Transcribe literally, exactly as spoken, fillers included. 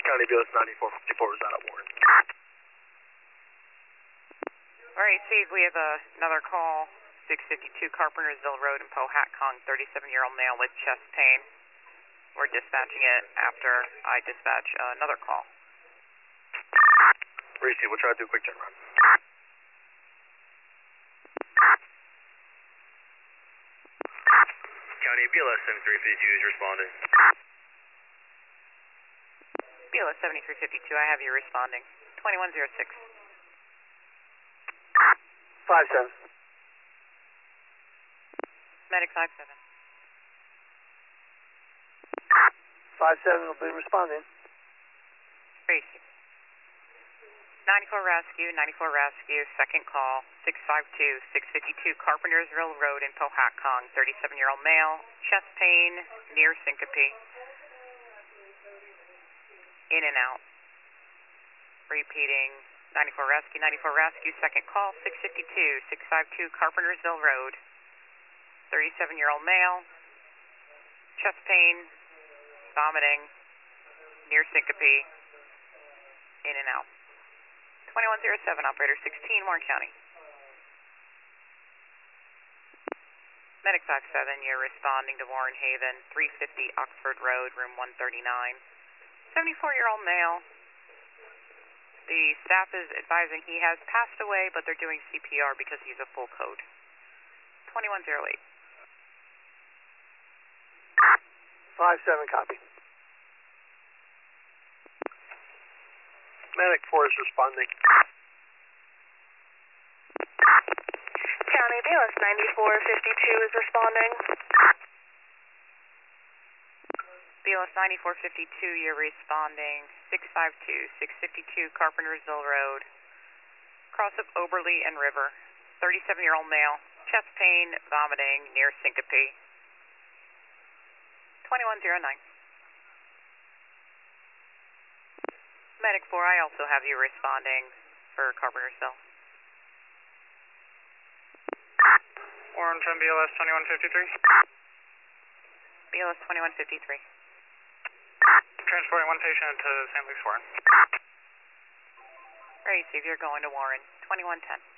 County B L S ninety-four fifty-four was out at Warren. All right, Steve, we have uh, another call, six fifty-two Carpentersville Road in Powhatan, thirty-seven-year-old male with chest pain. We're dispatching it after I dispatch uh, another call. Reese, we'll try to do a quick turnaround. County B L S seventy-three fifty-two is responding. B L S seventy-three fifty-two, I have you responding. twenty-one oh six. five seven. Medic five seven. five seven will be responding. Tracy. ninety-four Rescue, ninety-four Rescue, second call, six five two, six fifty-two Carpentersville Road in Powhatan, thirty-seven-year-old male, chest pain, near syncope. In and out. Repeating, ninety-four Rescue, ninety-four Rescue, second call, six fifty-two, six five two Carpentersville Road, thirty-seven-year-old male, chest pain, vomiting, near syncope, in and out. twenty-one oh seven, operator sixteen, Warren County. Medic five seven, you're responding to Warren Haven, three fifty Oxford Road, room one thirty-nine. seventy-four-year-old male. The staff is advising he has passed away, but they're doing C P R because he's a full code. twenty-one oh eight. five seven, copy. Medic four is responding. County B L S ninety-four fifty-two is responding. B L S ninety-four fifty-two, you're responding. six five two, six fifty-two Carpentersville Road, cross of Oberly and River. thirty-seven-year-old male, chest pain, vomiting, near syncope. twenty-one oh nine. Medic four, I also have you responding for Carpentersville. Warren ten B L S twenty-one fifty-three. B L S twenty-one fifty-three. Transporting one patient to Saint Luke's Warren. All right, Steve, you're going to Warren. twenty-one ten.